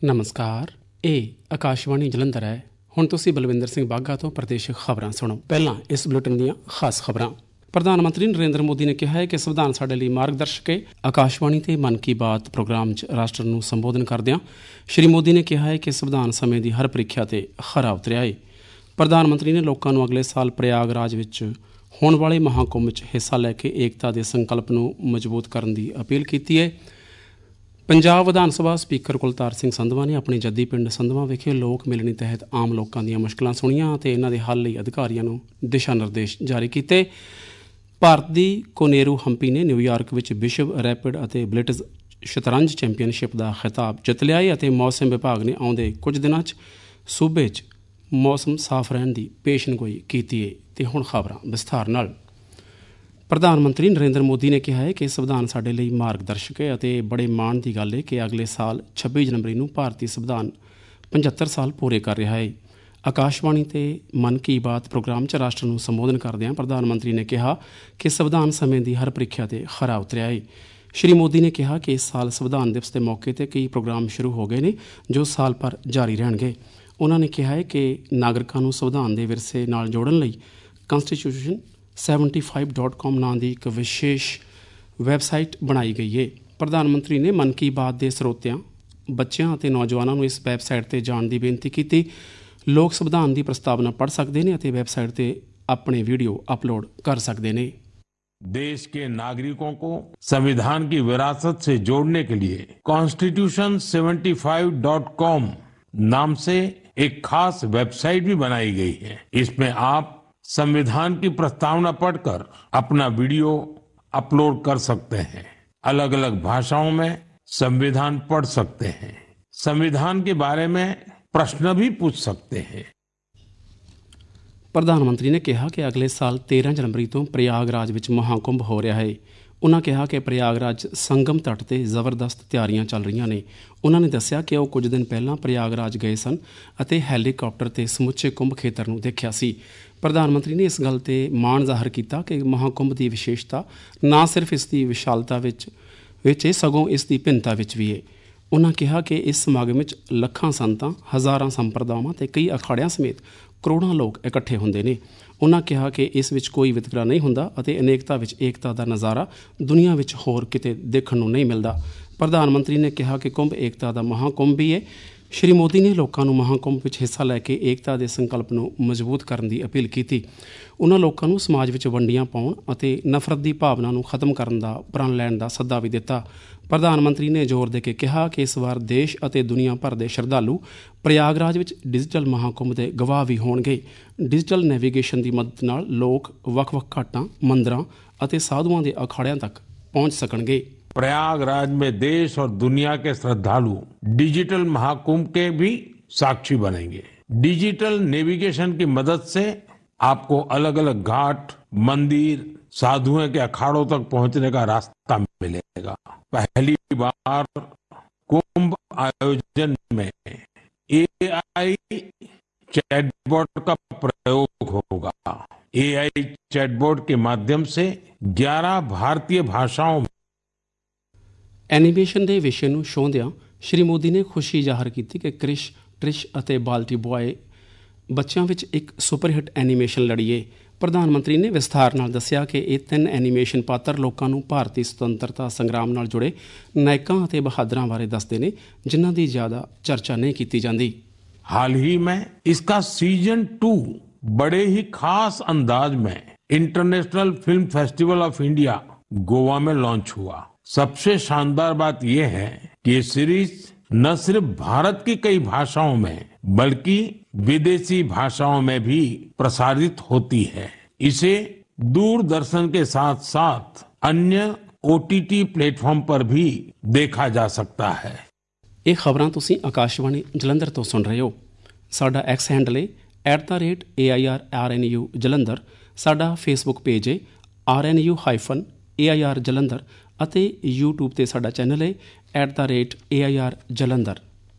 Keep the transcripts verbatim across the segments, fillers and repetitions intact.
ਨਮਸਕਾਰ, ਇਹ ਆਕਾਸ਼ਵਾਣੀ ਜਲੰਧਰ ਹੈ। ਹੁਣ ਤੁਸੀਂ ਬਲਵਿੰਦਰ ਸਿੰਘ ਬਾਘਾ ਤੋਂ ਪ੍ਰਦੇਸ਼ਿਕ ਖਬਰਾਂ ਸੁਣੋ। ਪਹਿਲਾਂ ਇਸ ਬੁਲੇਟਿਨ ਦੀਆਂ ਖਾਸ ਖਬਰਾਂ। ਪ੍ਰਧਾਨ ਮੰਤਰੀ ਨਰਿੰਦਰ ਮੋਦੀ ਨੇ ਕਿਹਾ ਹੈ ਕਿ ਸੰਵਿਧਾਨ ਸਾਡੇ ਲਈ ਮਾਰਗਦਰਸ਼ਕ ਹੈ। ਆਕਾਸ਼ਵਾਣੀ ਤੇ ਮਨ ਕੀ ਬਾਤ ਪ੍ਰੋਗਰਾਮ 'ਚ ਰਾਸ਼ਟਰ ਨੂੰ ਸੰਬੋਧਨ ਕਰਦਿਆਂ ਸ਼੍ਰੀ ਮੋਦੀ ਨੇ ਕਿਹਾ ਹੈ ਕਿ ਸੰਵਿਧਾਨ ਸਮੇਂ ਦੀ ਹਰ ਪ੍ਰੀਖਿਆ ਤੇ ਖਰਾ ਉਤਰਿਆ ਹੈ। ਪ੍ਰਧਾਨ ਮੰਤਰੀ ਨੇ ਲੋਕਾਂ ਨੂੰ ਅਗਲੇ ਸਾਲ ਪ੍ਰਯਾਗਰਾਜ ਵਿੱਚ ਹੋਣ ਵਾਲੇ ਮਹਾਕੁੰਭ 'ਚ ਹਿੱਸਾ ਲੈ ਕੇ ਏਕਤਾ ਦੇ ਸੰਕਲਪ ਨੂੰ ਮਜ਼ਬੂਤ ਕਰਨ ਦੀ ਅਪੀਲ ਕੀਤੀ ਹੈ। ਪੰਜਾਬ ਵਿਧਾਨ ਸਭਾ ਸਪੀਕਰ ਕੁਲਤਾਰ ਸਿੰਘ ਸੰਧਵਾਂ ਨੇ ਆਪਣੇ ਜੱਦੀ ਪਿੰਡ ਸੰਧਵਾਂ ਵਿਖੇ ਲੋਕ ਮਿਲਣੀ ਤਹਿਤ ਆਮ ਲੋਕਾਂ ਦੀਆਂ ਮੁਸ਼ਕਿਲਾਂ ਸੁਣੀਆਂ ਅਤੇ ਇਹਨਾਂ ਦੇ ਹੱਲ ਲਈ ਅਧਿਕਾਰੀਆਂ ਨੂੰ ਦਿਸ਼ਾ ਨਿਰਦੇਸ਼ ਜਾਰੀ ਕੀਤੇ। ਭਾਰਤ ਦੀ ਕੋਨੇਰੂ ਹੰਪੀ ਨੇ ਨਿਊਯਾਰਕ ਵਿੱਚ ਵਿਸ਼ਵ ਰੈਪਿਡ ਅਤੇ ਬਲਿਟਜ਼ ਸ਼ਤਰੰਜ ਚੈਂਪੀਅਨਸ਼ਿਪ ਦਾ ਖਿਤਾਬ ਜਿੱਤ ਲਿਆ ਹੈ ਅਤੇ ਮੌਸਮ ਵਿਭਾਗ ਨੇ ਆਉਂਦੇ ਕੁਝ ਦਿਨਾਂ 'ਚ ਸੂਬੇ 'ਚ ਮੌਸਮ ਸਾਫ਼ ਰਹਿਣ ਦੀ ਪੇਸ਼ਨਗੋਈ ਕੀਤੀ ਹੈ। ਅਤੇ ਹੁਣ ਖਬਰਾਂ ਵਿਸਥਾਰ ਨਾਲ। ਪ੍ਰਧਾਨ ਮੰਤਰੀ ਨਰਿੰਦਰ ਮੋਦੀ ਨੇ ਕਿਹਾ ਹੈ ਕਿ ਸੰਵਿਧਾਨ ਸਾਡੇ ਲਈ ਮਾਰਗਦਰਸ਼ਕ ਹੈ ਅਤੇ ਬੜੇ ਮਾਣ ਦੀ ਗੱਲ ਹੈ ਕਿ ਅਗਲੇ ਸਾਲ ਛੱਬੀ ਜਨਵਰੀ ਨੂੰ ਭਾਰਤੀ ਸੰਵਿਧਾਨ ਪਝੱਤਰ ਸਾਲ ਪੂਰੇ ਕਰ ਰਿਹਾ ਹੈ। ਆਕਾਸ਼ਵਾਣੀ ਤੇ ਮਨ ਕੀ ਬਾਤ ਪ੍ਰੋਗਰਾਮ 'ਚ ਰਾਸ਼ਟਰ ਨੂੰ ਸੰਬੋਧਨ ਕਰਦਿਆਂ ਪ੍ਰਧਾਨ ਮੰਤਰੀ ਨੇ ਕਿਹਾ ਕਿ ਸੰਵਿਧਾਨ ਸਮੇਂ ਦੀ ਹਰ ਪ੍ਰੀਖਿਆ ਤੇ ਖਰਾ ਉਤਰਿਆ ਹੈ। ਸ਼੍ਰੀ ਮੋਦੀ ਨੇ ਕਿਹਾ ਕਿ ਇਸ ਸਾਲ ਸੰਵਿਧਾਨ ਦਿਵਸ ਦੇ ਮੌਕੇ 'ਤੇ ਕਈ ਪ੍ਰੋਗਰਾਮ ਸ਼ੁਰੂ ਹੋ ਗਏ ਨੇ ਜੋ ਸਾਲ ਭਰ ਜਾਰੀ ਰਹਿਣਗੇ। ਉਹਨਾਂ ਨੇ ਕਿਹਾ ਹੈ ਕਿ ਨਾਗਰਿਕਾਂ ਨੂੰ ਸੰਵਿਧਾਨ ਦੇ ਵਿਰਸੇ ਨਾਲ ਜੋੜਨ ਲਈ ਕੰਸਟੀਟਿਊਸ਼ਨ ਸੈਵਨਟੀ ਫਾਈਵ ਡਾਟ ਕਾਮ ਨਾਂ ਦੀ ਇੱਕ ਵਿਸ਼ੇਸ਼ ਵੈਬਸਾਈਟ ਬਣਾਈ ਗਈ ਹੈ। ਪ੍ਰਧਾਨ ਮੰਤਰੀ ਨੇ ਮਨ ਕੀ ਬਾਤ ਦੇ ਸਰੋਤਿਆਂ, ਬੱਚਿਆਂ ਅਤੇ ਨੌਜਵਾਨਾਂ ਨੂੰ ਇਸ ਵੈਬਸਾਈਟ 'ਤੇ ਜਾਣ ਦੀ ਬੇਨਤੀ ਕੀਤੀ। ਲੋਕ ਸੰਵਿਧਾਨ ਦੀ ਪ੍ਰਸਤਾਵਨਾ ਪੜ੍ਹ ਸਕਦੇ ਨੇ ਅਤੇ ਵੈਬਸਾਈਟ 'ਤੇ ਆਪਣੇ ਵੀਡੀਓ ਅਪਲੋਡ ਕਰ ਸਕਦੇ ਨੇ। देश के नागरिकों को संविधान की विरासत से जोड़ने के लिए constitution seventy five dot com नाम से एक खास वेबसाइट भी बनाई गई है। इसमें आप संविधान की प्रस्तावना पढ़कर अपना वीडियो अपलोड कर सकते हैं। अलग अलग भाषाओं में संविधान पढ़ सकते हैं। संविधान के बारे में प्रश्न भी पूछ सकते हैं। ਪ੍ਰਧਾਨ ਮੰਤਰੀ ਨੇ ਕਿਹਾ ਕਿ ਅਗਲੇ ਸਾਲ ਤੇਰ੍ਹਾਂ ਜਨਵਰੀ ਤੋਂ ਪ੍ਰਯਾਗਰਾਜ ਵਿੱਚ ਮਹਾਕੁੰਭ ਹੋ ਰਿਹਾ ਹੈ। ਉਹਨਾਂ ਕਿਹਾ ਕਿ ਪ੍ਰਯਾਗਰਾਜ ਸੰਗਮ ਤੱਟ 'ਤੇ ਜ਼ਬਰਦਸਤ ਤਿਆਰੀਆਂ ਚੱਲ ਰਹੀਆਂ ਨੇ। ਉਹਨਾਂ ਨੇ ਦੱਸਿਆ ਕਿ ਉਹ ਕੁਝ ਦਿਨ ਪਹਿਲਾਂ ਪ੍ਰਯਾਗਰਾਜ ਗਏ ਸਨ ਅਤੇ ਹੈਲੀਕਾਪਟਰ 'ਤੇ ਸਮੁੱਚੇ ਕੁੰਭ ਖੇਤਰ ਨੂੰ ਦੇਖਿਆ ਸੀ। ਪ੍ਰਧਾਨ ਮੰਤਰੀ ਨੇ ਇਸ ਗੱਲ 'ਤੇ ਮਾਣ ਜ਼ਾਹਰ ਕੀਤਾ ਕਿ ਮਹਾਕੁੰਭ ਦੀ ਵਿਸ਼ੇਸ਼ਤਾ ਨਾ ਸਿਰਫ ਇਸ ਦੀ ਵਿਸ਼ਾਲਤਾ ਵਿੱਚ ਵਿੱਚ ਸਗੋਂ ਇਸ ਦੀ ਭਿੰਨਤਾ ਵਿੱਚ ਵੀ ਹੈ। ਉਹਨਾਂ ਕਿਹਾ ਕਿ ਇਸ ਸਮਾਗਮ ਵਿੱਚ ਲੱਖਾਂ ਸੰਤਾਂ, ਹਜ਼ਾਰਾਂ ਸੰਪਰਦਾਵਾਂ ਅਤੇ ਕਈ ਅਖਾੜਿਆਂ ਸਮੇਤ ਕਰੋੜਾਂ ਲੋਕ ਇਕੱਠੇ ਹੁੰਦੇ ਨੇ। ਉਹਨਾਂ ਕਿਹਾ ਕਿ ਇਸ ਵਿੱਚ ਕੋਈ ਵਿਤਕਰਾ ਨਹੀਂ ਹੁੰਦਾ ਅਤੇ ਅਨੇਕਤਾ ਵਿੱਚ ਏਕਤਾ ਦਾ ਨਜ਼ਾਰਾ ਦੁਨੀਆ ਵਿੱਚ ਹੋਰ ਕਿਤੇ ਦੇਖਣ ਨੂੰ ਨਹੀਂ ਮਿਲਦਾ। ਪ੍ਰਧਾਨ ਮੰਤਰੀ ਨੇ ਕਿਹਾ ਕਿ ਕੁੰਭ ਏਕਤਾ ਦਾ ਮਹਾਕੁੰਭ ਵੀ ਹੈ। ਸ਼੍ਰੀ ਮੋਦੀ ਨੇ ਲੋਕਾਂ ਨੂੰ ਮਹਾਕੁੰਭ ਵਿੱਚ ਹਿੱਸਾ ਲੈ ਕੇ ਏਕਤਾ ਦੇ ਸੰਕਲਪ ਨੂੰ ਮਜ਼ਬੂਤ ਕਰਨ ਦੀ ਅਪੀਲ ਕੀਤੀ। ਉਹਨਾਂ ਲੋਕਾਂ ਨੂੰ ਸਮਾਜ ਵਿੱਚ ਵੰਡੀਆਂ ਪਾਉਣ ਅਤੇ ਨਫ਼ਰਤ ਦੀ ਭਾਵਨਾ ਨੂੰ ਖਤਮ ਕਰਨ ਦਾ ਪ੍ਰਣ ਲੈਣ ਦਾ ਸੱਦਾ ਵੀ ਦਿੱਤਾ। ਪ੍ਰਧਾਨ ਮੰਤਰੀ ਨੇ ਜ਼ੋਰ ਦੇ ਕੇ ਕਿਹਾ ਕਿ ਇਸ ਵਾਰ ਦੇਸ਼ ਅਤੇ ਦੁਨੀਆ ਭਰ ਦੇ ਸ਼ਰਧਾਲੂ ਪ੍ਰਯਾਗਰਾਜ ਵਿੱਚ ਡਿਜੀਟਲ ਮਹਾਕੁੰਭ ਦੇ ਗਵਾਹ ਵੀ ਹੋਣਗੇ। ਡਿਜੀਟਲ ਨੈਵੀਗੇਸ਼ਨ ਦੀ ਮਦਦ ਨਾਲ ਲੋਕ ਵੱਖ-ਵੱਖ ਘਾਟਾਂ, ਮੰਦਰਾਂ ਅਤੇ ਸਾਧੂਆਂ ਦੇ ਅਖਾੜਿਆਂ ਤੱਕ ਪਹੁੰਚ ਸਕਣਗੇ। प्रयागराज में देश और दुनिया के श्रद्धालु डिजिटल महाकुंभ के भी साक्षी बनेंगे। डिजिटल नेविगेशन की मदद से आपको अलग अलग घाट, मंदिर, साधुओं के अखाड़ों तक पहुंचने का रास्ता मिलेगा। पहली बार कुंभ आयोजन में एआई चैटबॉट का प्रयोग होगा। एआई चैटबॉट के माध्यम से ग्यारह भारतीय भाषाओं में ਐਨੀਮੇਸ਼ਨ ਦੇ ਵਿਸ਼ੇ ਨੂੰ ਛੋਹਦਿਆਂ ਸ਼੍ਰੀ ਮੋਦੀ ਨੇ ਖੁਸ਼ੀ ਜ਼ਾਹਰ ਕੀਤੀ ਕਿ ਕ੍ਰਿਸ਼, ਟ੍ਰਿਸ਼ ਅਤੇ ਬਾਲਟੀ ਬੁਆਏ ਬੱਚਿਆਂ ਵਿੱਚ ਇੱਕ ਸੁਪਰਹਿੱਟ ਐਨੀਮੇਸ਼ਨ ਲੜੀ ਏ। ਪ੍ਰਧਾਨ ਮੰਤਰੀ ਨੇ ਵਿਸਥਾਰ ਨਾਲ ਦੱਸਿਆ ਕਿ ਇਹ ਤਿੰਨ ਐਨੀਮੇਸ਼ਨ ਪਾਤਰ ਲੋਕਾਂ ਨੂੰ ਭਾਰਤੀ ਸੁਤੰਤਰਤਾ ਸੰਗਰਾਮ ਨਾਲ ਜੁੜੇ ਨਾਇਕਾਂ ਅਤੇ ਬਹਾਦਰਾਂ ਬਾਰੇ ਦੱਸਦੇ ਨੇ ਜਿਨ੍ਹਾਂ ਦੀ ਜ਼ਿਆਦਾ ਚਰਚਾ ਨਹੀਂ ਕੀਤੀ ਜਾਂਦੀ। हाल ही में इसका सीजन टू बड़े ही खास अंदाज में international film festival of India Goa में लॉन्च हुआ। सबसे शानदार बात यह है कि ये सीरीज न सिर्फ भारत की कई भाषाओं में बल्कि विदेशी भाषाओं में भी प्रसारित होती है। इसे दूरदर्शन के साथ साथ अन्य ओटीटी प्लेटफॉर्म पर भी देखा जा सकता है। ਇਹ ਖਬਰਾਂ ਤੁਸੀਂ ਆਕਾਸ਼ਵਾਣੀ ਜਲੰਧਰ ਤੋਂ ਸੁਣ ਰਹੇ ਹੋ। ਸਾਡਾ ਐਕਸ ਹੈਂਡਲ ਹੈ at the rate A I R R N U Jalandhar. ਸਾਡਾ ਫੇਸਬੁੱਕ ਪੇਜ ਹੈ R N U hyphen A I R Jalandhar ਅਤੇ ਯੂਟਿਊਬ 'ਤੇ ਸਾਡਾ ਚੈਨਲ ਹੈ at the rate A I R Jalandhar.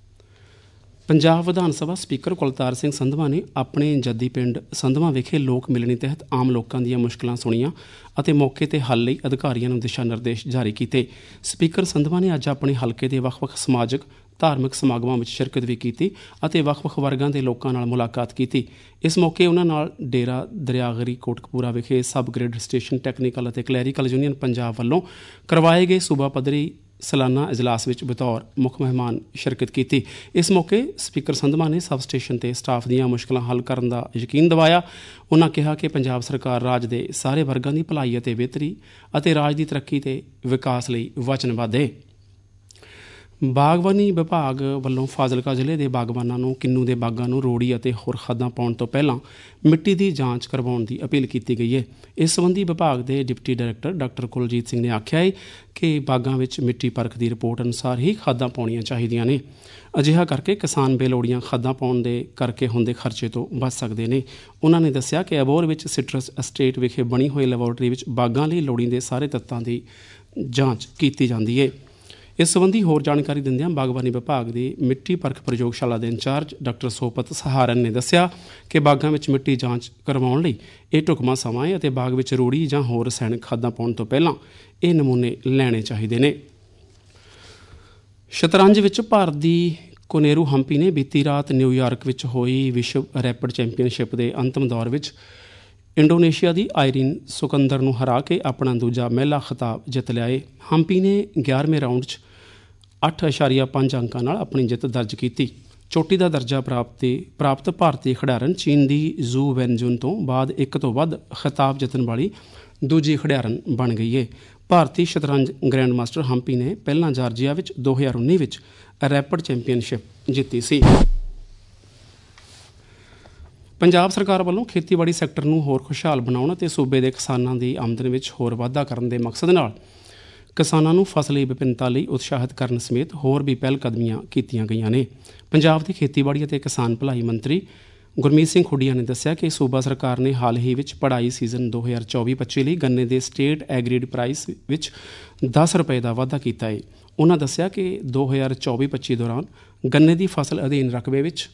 Punjab ਵਿਧਾਨ ਸਭਾ ਸਪੀਕਰ ਕੁਲਤਾਰ ਸਿੰਘ ਸੰਧਵਾਂ ਨੇ ਆਪਣੇ ਜੱਦੀ ਪਿੰਡ ਸੰਧਵਾਂ ਵਿਖੇ ਲੋਕ ਮਿਲਣੀ ਤਹਿਤ ਆਮ ਲੋਕਾਂ ਦੀਆਂ ਮੁਸ਼ਕਿਲਾਂ ਸੁਣੀਆਂ ਅਤੇ ਮੌਕੇ 'ਤੇ ਹੱਲ ਲਈ ਅਧਿਕਾਰੀਆਂ ਨੂੰ ਦਿਸ਼ਾ ਨਿਰਦੇਸ਼ ਜਾਰੀ ਕੀਤੇ। ਸਪੀਕਰ ਸੰਧਵਾਂ ਨੇ ਅੱਜ ਆਪਣੇ ਹਲਕੇ ਦੇ ਵੱਖ-ਵੱਖ ਸਮਾਜਿਕ, ਧਾਰਮਿਕ ਸਮਾਗਮਾਂ ਵਿੱਚ ਸ਼ਿਰਕਤ ਵੀ ਕੀਤੀ ਅਤੇ ਵੱਖ-ਵੱਖ ਵਰਗਾਂ ਦੇ ਲੋਕਾਂ ਨਾਲ ਮੁਲਾਕਾਤ ਕੀਤੀ। ਇਸ ਮੌਕੇ ਉਹਨਾਂ ਨਾਲ ਡੇਰਾ ਦਰਿਆਗਰੀ ਕੋਟਕਪੂਰਾ ਵਿਖੇ ਸਬ ਗ੍ਰਿਡ ਸਟੇਸ਼ਨ ਟੈਕਨੀਕਲ ਅਤੇ ਕਲੈਰੀਕਲ ਯੂਨੀਅਨ ਪੰਜਾਬ ਵੱਲੋਂ ਕਰਵਾਏ ਗਏ ਸੂਬਾ ਪੱਧਰੀ ਸਾਲਾਨਾ ਇਜਲਾਸ ਵਿੱਚ ਬਤੌਰ ਮੁੱਖ ਮਹਿਮਾਨ ਸ਼ਿਰਕਤ ਕੀਤੀ। ਇਸ ਮੌਕੇ ਸਪੀਕਰ ਸੰਧਵਾਂ ਨੇ ਸਬ ਸਟੇਸ਼ਨ ਤੇ ਸਟਾਫ ਦੀਆਂ ਮੁਸ਼ਕਲਾਂ ਹੱਲ ਕਰਨ ਦਾ ਯਕੀਨ ਦਿਵਾਇਆ। ਉਹਨਾਂ ਕਿਹਾ ਕਿ ਪੰਜਾਬ ਸਰਕਾਰ ਰਾਜ ਦੇ ਸਾਰੇ ਵਰਗਾਂ ਦੀ ਭਲਾਈ ਅਤੇ ਬਿਹਤਰੀ ਅਤੇ ਰਾਜ ਦੀ ਤਰੱਕੀ ਤੇ ਵਿਕਾਸ ਲਈ ਵਚਨਬੱਧ ਹੈ। ਬਾਗਬਾਨੀ ਵਿਭਾਗ ਵੱਲੋਂ ਫਾਜ਼ਿਲਕਾ ਜ਼ਿਲ੍ਹੇ ਦੇ ਬਾਗਬਾਨਾਂ ਨੂੰ ਕਿੰਨੂ ਦੇ ਬਾਗਾਂ ਨੂੰ ਰੋੜੀ ਅਤੇ ਹੋਰ ਖਾਦਾਂ ਪਾਉਣ ਤੋਂ ਪਹਿਲਾਂ ਮਿੱਟੀ ਦੀ ਜਾਂਚ ਕਰਵਾਉਣ ਦੀ ਅਪੀਲ ਕੀਤੀ ਗਈ ਹੈ। ਇਸ ਸੰਬੰਧੀ ਵਿਭਾਗ ਦੇ deputy director doctor Kuljeet Singh ਨੇ ਆਖਿਆ ਹੈ ਕਿ ਬਾਗਾਂ ਵਿੱਚ ਮਿੱਟੀ ਪਰਖ ਦੀ ਰਿਪੋਰਟ ਅਨੁਸਾਰ ਹੀ ਖਾਦਾਂ ਪਾਉਣੀਆਂ ਚਾਹੀਦੀਆਂ ਨੇ। ਅਜਿਹਾ ਕਰਕੇ ਕਿਸਾਨ ਬੇਲੋੜੀਆਂ ਖਾਦਾਂ ਪਾਉਣ ਦੇ ਕਰਕੇ ਹੁੰਦੇ ਖਰਚੇ ਤੋਂ ਬਚ ਸਕਦੇ ਨੇ। ਉਹਨਾਂ ਨੇ ਦੱਸਿਆ ਕਿ ਅਬੋਹਰ ਵਿੱਚ ਸਿਟਰਸ ਅਸਟੇਟ ਵਿਖੇ ਬਣੀ ਹੋਈ ਲੈਬੋਰਟਰੀ ਵਿੱਚ ਬਾਗਾਂ ਲਈ ਲੋੜੀਂਦੇ ਸਾਰੇ ਤੱਤਾਂ ਦੀ ਜਾਂਚ ਕੀਤੀ ਜਾਂਦੀ ਹੈ। ਇਸ ਸੰਬੰਧੀ ਹੋਰ ਜਾਣਕਾਰੀ ਦਿੰਦਿਆਂ ਬਾਗਬਾਨੀ ਵਿਭਾਗ ਦੀ ਮਿੱਟੀ ਪਰਖ ਪ੍ਰਯੋਗਸ਼ਾਲਾ ਦੇ ਇੰਚਾਰਜ ਡਾਕਟਰ ਸੋਪਤ ਸਹਾਰਨ ਨੇ ਦੱਸਿਆ ਕਿ ਬਾਗਾਂ ਵਿੱਚ ਮਿੱਟੀ ਜਾਂਚ ਕਰਵਾਉਣ ਲਈ ਇਹ ਢੁਕਵਾਂ ਸਮਾਂ ਹੈ ਅਤੇ ਬਾਗ ਵਿੱਚ ਰੂੜੀ ਜਾਂ ਹੋਰ ਰਸਾਇਣਕ ਖਾਦਾਂ ਪਾਉਣ ਤੋਂ ਪਹਿਲਾਂ ਇਹ ਨਮੂਨੇ ਲੈਣੇ ਚਾਹੀਦੇ ਨੇ। ਸ਼ਤਰੰਜ ਵਿੱਚ ਭਾਰਤ ਦੀ ਕੋਨੇਰੂ ਹੰਪੀ ਨੇ ਬੀਤੀ ਰਾਤ ਨਿਊਯਾਰਕ ਵਿੱਚ ਹੋਈ ਵਿਸ਼ਵ ਰੈਪਿਡ ਚੈਂਪੀਅਨਸ਼ਿਪ ਦੇ ਅੰਤਮ ਦੌਰ ਵਿੱਚ ਇੰਡੋਨੇਸ਼ੀਆ ਦੀ ਆਇਰੀਨ ਸੁਕੰਦਰ ਨੂੰ ਹਰਾ ਕੇ ਆਪਣਾ ਦੂਜਾ ਮਹਿਲਾ ਖਿਤਾਬ ਜਿੱਤ ਲਿਆ ਹੈ। ਹੰਪੀ ਨੇ ਗਿਆਰ੍ਹਵੇਂ ਰਾਊਂਡ 'ਚ ਅੱਠ ਅਸ਼ਾਰੀਆ ਪੰਜ ਅੰਕਾਂ ਨਾਲ ਆਪਣੀ ਜਿੱਤ ਦਰਜ ਕੀਤੀ। ਚੋਟੀ ਦਾ ਦਰਜਾ ਪ੍ਰਾਪਤੀ ਪ੍ਰਾਪਤ ਭਾਰਤੀ ਖਿਡਾਰਨ ਚੀਨ ਦੀ ਜ਼ੂ ਵੈਨਜੂਨ ਤੋਂ ਬਾਅਦ ਇੱਕ ਤੋਂ ਵੱਧ ਖਿਤਾਬ ਜਿੱਤਣ ਵਾਲੀ ਦੂਜੀ ਖਿਡਾਰਨ ਬਣ ਗਈ ਹੈ। ਭਾਰਤੀ ਸ਼ਤਰੰਜ ਗ੍ਰੈਂਡ ਮਾਸਟਰ ਹੰਪੀ ਨੇ ਪਹਿਲਾਂ ਜਾਰਜੀਆ ਵਿੱਚ ਦੋ ਹਜ਼ਾਰ ਉੱਨੀ ਵਿੱਚ ਰੈਪਿਡ ਚੈਂਪੀਅਨਸ਼ਿਪ ਜਿੱਤੀ ਸੀ। ਪੰਜਾਬ ਸਰਕਾਰ ਵੱਲੋਂ ਖੇਤੀਬਾੜੀ ਸੈਕਟਰ ਨੂੰ ਹੋਰ ਖੁਸ਼ਹਾਲ ਬਣਾਉਣ ਅਤੇ ਸੂਬੇ ਦੇ ਕਿਸਾਨਾਂ ਦੀ ਆਮਦਨ ਵਿੱਚ ਹੋਰ ਵਾਧਾ ਕਰਨ ਦੇ ਮਕਸਦ ਨਾਲ ਕਿਸਾਨਾਂ ਨੂੰ ਫਸਲੀ ਵਿਭਿੰਨਤਾ ਲਈ ਉਤਸ਼ਾਹਿਤ ਕਰਨ ਸਮੇਤ ਹੋਰ ਵੀ ਪਹਿਲ ਕਦਮੀਆਂ ਕੀਤੀਆਂ ਗਈਆਂ ਨੇ। ਪੰਜਾਬ ਦੇ ਖੇਤੀਬਾੜੀ ਅਤੇ ਕਿਸਾਨ ਭਲਾਈ ਮੰਤਰੀ ਗੁਰਮੀਤ ਸਿੰਘ ਖੁੱਡੀਆਂ ਨੇ ਦੱਸਿਆ ਕਿ ਸੂਬਾ ਸਰਕਾਰ ਨੇ ਹਾਲ ਹੀ ਵਿੱਚ ਪੜ੍ਹਾਈ ਸੀਜ਼ਨ ਦੋ ਹਜ਼ਾਰ ਚੌਵੀ ਪੱਚੀ ਲਈ ਗੰਨੇ ਦੇ ਸਟੇਟ ਐਗਰੀਡ ਪ੍ਰਾਈਸ ਵਿੱਚ ਦਸ ਰੁਪਏ ਦਾ ਵਾਧਾ ਕੀਤਾ ਹੈ। ਉਹਨਾਂ ਦੱਸਿਆ ਕਿ ਦੋ ਹਜ਼ਾਰ ਚੌਵੀ ਪੱਚੀ ਦੌਰਾਨ ਗੰਨੇ ਦੀ ਫਸਲ ਅਧੀਨ ਰਕਬੇ ਵਿੱਚ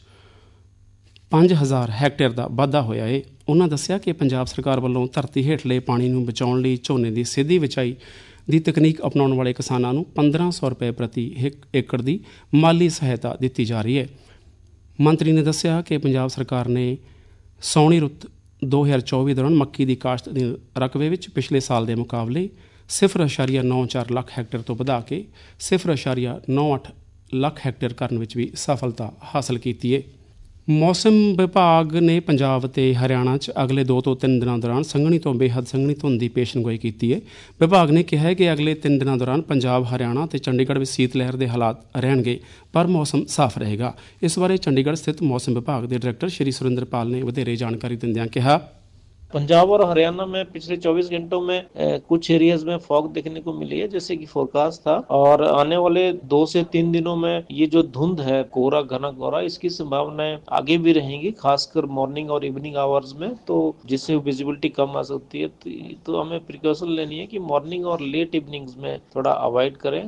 ਪੰਜ ਹਜ਼ਾਰ ਹੈਕਟੇਅਰ ਦਾ ਵਾਧਾ ਹੋਇਆ ਹੈ। ਉਹਨਾਂ ਦੱਸਿਆ ਕਿ ਪੰਜਾਬ ਸਰਕਾਰ ਵੱਲੋਂ ਧਰਤੀ ਹੇਠਲੇ ਪਾਣੀ ਨੂੰ ਬਚਾਉਣ ਲਈ ਝੋਨੇ ਦੀ ਸਿੱਧੀ ਬਿਜਾਈ ਦੀ ਤਕਨੀਕ ਅਪਣਾਉਣ ਵਾਲੇ ਕਿਸਾਨਾਂ ਨੂੰ ਪੰਦਰਾਂ ਸੌ ਰੁਪਏ ਪ੍ਰਤੀ ਏਕੜ ਦੀ ਮਾਲੀ ਸਹਾਇਤਾ ਦਿੱਤੀ ਜਾ ਰਹੀ ਹੈ। ਮੰਤਰੀ ਨੇ ਦੱਸਿਆ ਕਿ ਪੰਜਾਬ ਸਰਕਾਰ ਨੇ ਸਾਉਣੀ ਰੁੱਤ ਦੋ ਹਜ਼ਾਰ ਚੌਵੀ ਦੌਰਾਨ ਮੱਕੀ ਦੀ ਕਾਸ਼ਤ ਦੇ ਰਕਬੇ ਵਿੱਚ ਪਿਛਲੇ ਸਾਲ ਦੇ ਮੁਕਾਬਲੇ ਸਿਫਰ ਅਸ਼ਾਰੀਆ ਨੌ ਚਾਰ ਲੱਖ ਹੈਕਟੇਅਰ ਤੋਂ ਵਧਾ ਕੇ ਸਿਫਰ ਅਸ਼ਾਰੀਆ ਨੌ ਅੱਠ ਲੱਖ ਹੈਕਟੇਅਰ ਕਰਨ ਵਿੱਚ ਵੀ ਸਫਲਤਾ ਹਾਸਲ ਕੀਤੀ ਹੈ। ਮੌਸਮ ਵਿਭਾਗ ਨੇ ਪੰਜਾਬ ਅਤੇ ਹਰਿਆਣਾ 'ਚ ਅਗਲੇ ਦੋ ਤੋਂ ਤਿੰਨ ਦਿਨਾਂ ਦੌਰਾਨ ਸੰਘਣੀ ਤੋਂ ਬੇਹੱਦ ਸੰਘਣੀ ਧੁੰਦ ਦੀ ਪੇਸ਼ਨਗੋਈ ਕੀਤੀ ਹੈ। ਵਿਭਾਗ ਨੇ ਕਿਹਾ ਹੈ ਕਿ ਅਗਲੇ ਤਿੰਨ ਦਿਨਾਂ ਦੌਰਾਨ ਪੰਜਾਬ, ਹਰਿਆਣਾ ਅਤੇ ਚੰਡੀਗੜ੍ਹ ਵਿੱਚ ਸੀਤ ਲਹਿਰ ਦੇ ਹਾਲਾਤ ਰਹਿਣਗੇ, ਪਰ ਮੌਸਮ ਸਾਫ਼ ਰਹੇਗਾ। ਇਸ ਬਾਰੇ ਚੰਡੀਗੜ੍ਹ ਸਥਿਤ ਮੌਸਮ ਵਿਭਾਗ ਦੇ ਡਾਇਰੈਕਟਰ ਸ਼੍ਰੀ ਸੁਰਿੰਦਰਪਾਲ ਨੇ ਵਧੇਰੇ ਜਾਣਕਾਰੀ ਦਿੰਦਿਆਂ ਕਿਹਾ, पंजाब और हरियाणा में पिछले चौबीस घंटों में ए, कुछ एरियाज में फॉग देखने को मिली है, जैसे कि फोरकास्ट था। और आने वाले दो से तीन दिनों में ये जो धुंध है, कोहरा, घना कोहरा, इसकी संभावनाएं आगे भी रहेंगी, खासकर मॉर्निंग और इवनिंग आवर्स में, तो जिससे विजिबिलिटी कम आ सकती है। तो, तो हमें प्रिकॉशन लेनी है कि मॉर्निंग और लेट इवनिंग्स में थोड़ा अवॉइड करें।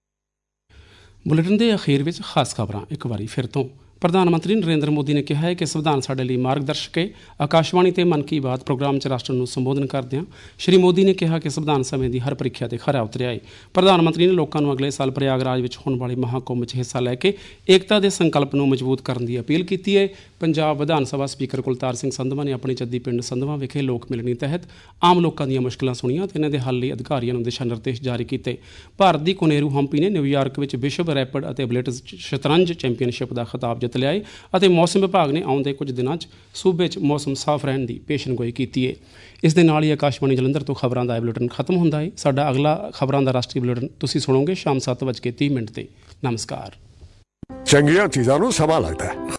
ਬੁਲੇਟਿਨ ਦੇ ਅਖੀਰ ਵਿੱਚ ਖਾਸ ਖਬਰਾਂ ਇੱਕ ਵਾਰੀ ਫਿਰ ਤੋਂ। ਪ੍ਰਧਾਨ ਮੰਤਰੀ ਨਰਿੰਦਰ ਮੋਦੀ ਨੇ ਕਿਹਾ ਹੈ ਕਿ ਸੰਵਿਧਾਨ ਸਾਡੇ ਲਈ ਮਾਰਗਦਰਸ਼ਕ ਹੈ। ਆਕਾਸ਼ਵਾਣੀ ਤੇ ਮਨ ਕੀ ਬਾਤ ਪ੍ਰੋਗਰਾਮ 'ਚ ਰਾਸ਼ਟਰ ਨੂੰ ਸੰਬੋਧਨ ਕਰਦਿਆਂ ਸ਼੍ਰੀ ਮੋਦੀ ਨੇ ਕਿਹਾ ਕਿ ਸੰਵਿਧਾਨ ਸਮੇਂ ਦੀ ਹਰ ਪ੍ਰੀਖਿਆ 'ਤੇ ਖਰਾ ਉਤਰਿਆ ਹੈ। ਪ੍ਰਧਾਨ ਮੰਤਰੀ ਨੇ ਲੋਕਾਂ ਨੂੰ ਅਗਲੇ ਸਾਲ ਪ੍ਰਯਾਗਰਾਜ ਵਿੱਚ ਹੋਣ ਵਾਲੇ ਮਹਾਕੁੰਭ 'ਚ ਹਿੱਸਾ ਲੈ ਕੇ ਏਕਤਾ ਦੇ ਸੰਕਲਪ ਨੂੰ ਮਜ਼ਬੂਤ ਕਰਨ ਦੀ ਅਪੀਲ ਕੀਤੀ ਹੈ। ਪੰਜਾਬ ਵਿਧਾਨ ਸਭਾ ਸਪੀਕਰ ਕੁਲਤਾਰ ਸਿੰਘ ਸੰਧਵਾਂ ਨੇ ਆਪਣੀ ਜੱਦੀ ਪਿੰਡ ਸੰਧਵਾਂ ਵਿਖੇ ਲੋਕ ਮਿਲਣੀ ਤਹਿਤ ਆਮ ਲੋਕਾਂ ਦੀਆਂ ਮੁਸ਼ਕਿਲਾਂ ਸੁਣੀਆਂ ਅਤੇ ਇਹਨਾਂ ਦੇ ਹੱਲ ਲਈ ਅਧਿਕਾਰੀਆਂ ਨੂੰ ਦਿਸ਼ਾ ਨਿਰਦੇਸ਼ ਜਾਰੀ ਕੀਤੇ। ਭਾਰਤ ਦੀ ਕੋਨੇਰੂ ਹੰਪੀ ਨੇ ਨਿਊਯਾਰਕ ਵਿੱਚ ਵਿਸ਼ਵ ਰੈਪਿਡ ਅਤੇ ਬੁਲੇਟਸ ਸ਼ਤਰੰਜ ਚੈਂਪੀਅਨਸ਼ਿਪ ਦਾ ਖਿਤਾਬ ਜਿੱਤ ਲਿਆ ਹੈ ਅਤੇ ਮੌਸਮ ਵਿਭਾਗ ਨੇ ਆਉਂਦੇ ਕੁਝ ਦਿਨਾਂ 'ਚ ਸੂਬੇ 'ਚ ਮੌਸਮ ਸਾਫ਼ ਰਹਿਣ ਦੀ ਪੇਸ਼ਨਗੋਈ ਕੀਤੀ ਹੈ। ਇਸ ਦੇ ਨਾਲ ਹੀ ਆਕਾਸ਼ਵਾਣੀ ਜਲੰਧਰ ਤੋਂ ਖਬਰਾਂ ਦਾ ਇਹ ਬੁਲੇਟਿਨ ਖਤਮ ਹੁੰਦਾ ਹੈ। ਸਾਡਾ ਅਗਲਾ ਖਬਰਾਂ ਦਾ ਰਾਸ਼ਟਰੀ ਬੁਲੇਟਿਨ ਤੁਸੀਂ ਸੁਣੋਗੇ ਸ਼ਾਮ ਸੱਤ ਵੱਜ ਕੇ ਤੀਹ ਮਿੰਟ 'ਤੇ। ਨਮਸਕਾਰ। ਚੰਗੀਆਂ ਚੀਜ਼ਾਂ ਨੂੰ ਸਮਾਂ ਲੱਗਦਾ ਹੈ।